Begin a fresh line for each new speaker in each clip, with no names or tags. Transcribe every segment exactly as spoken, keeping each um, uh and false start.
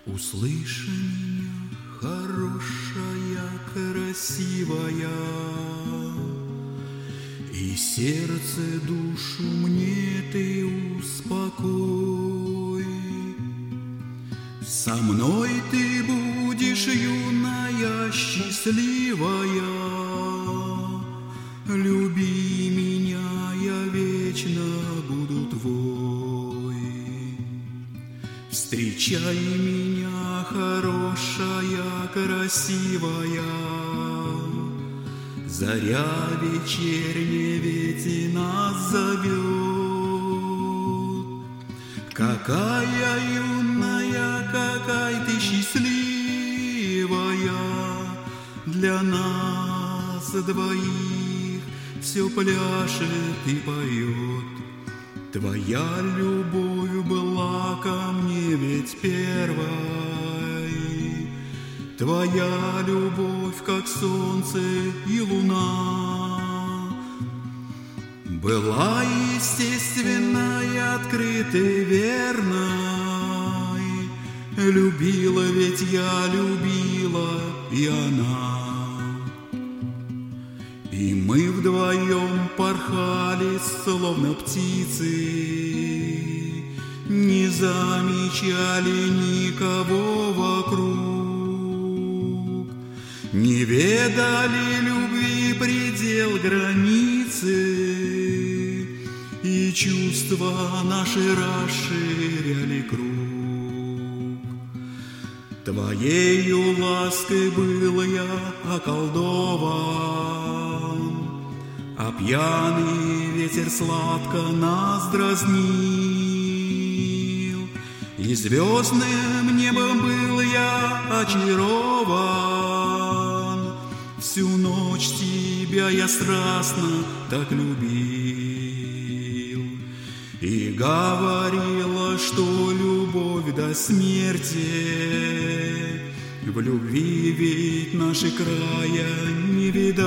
Услышь меня, хорошая, красивая, и сердце, душу мне ты успокой. Со мной ты будешь юная, счастливая, люби меня, я вечно буду твой. Встречай меня, хорошая, красивая, заря вечерняя ведь и нас зовет. Какая юная, какая ты счастливая, для нас двоих все пляшет и поет. Твоя любовь была ко мне ведь первой, твоя любовь, как солнце и луна, была естественной, открытой, верной. Любила ведь я, любила и она. И мы вдвоем порхали, словно птицы, не замечали никого вокруг, не ведали любви предел, границы, и чувства наши расширяли круг. Твоею лаской был я околдован, а пьяный ветер сладко нас дразнил, и звездным небом был я очарован. Всю ночь тебя я страстно так любил и говорила, что любовь до смерти. В любви ведь нашей края не видать,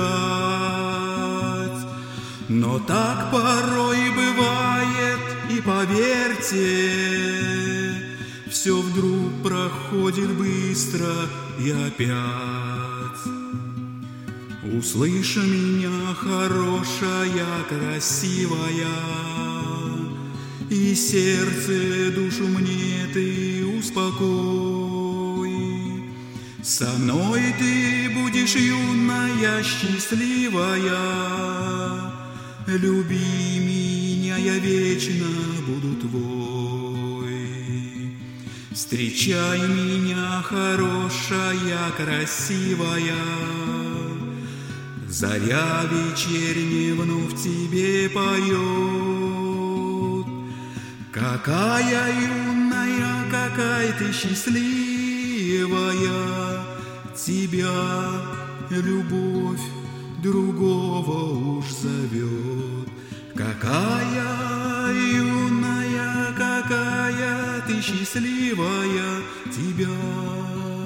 но так порой бывает, и поверьте, все вдруг проходит быстро и опять. Услышь меня, хорошая, красивая, и сердце, душу мне ты успокой. Со мной ты будешь юная, счастливая, люби меня, я вечно буду твой. Встречай меня, хорошая, красивая, заря вечерняя вновь тебе поет. Какая юная, какая ты счастливая, тебя любовь другого уж зовет. Какая юная, какая ты счастливая, тебя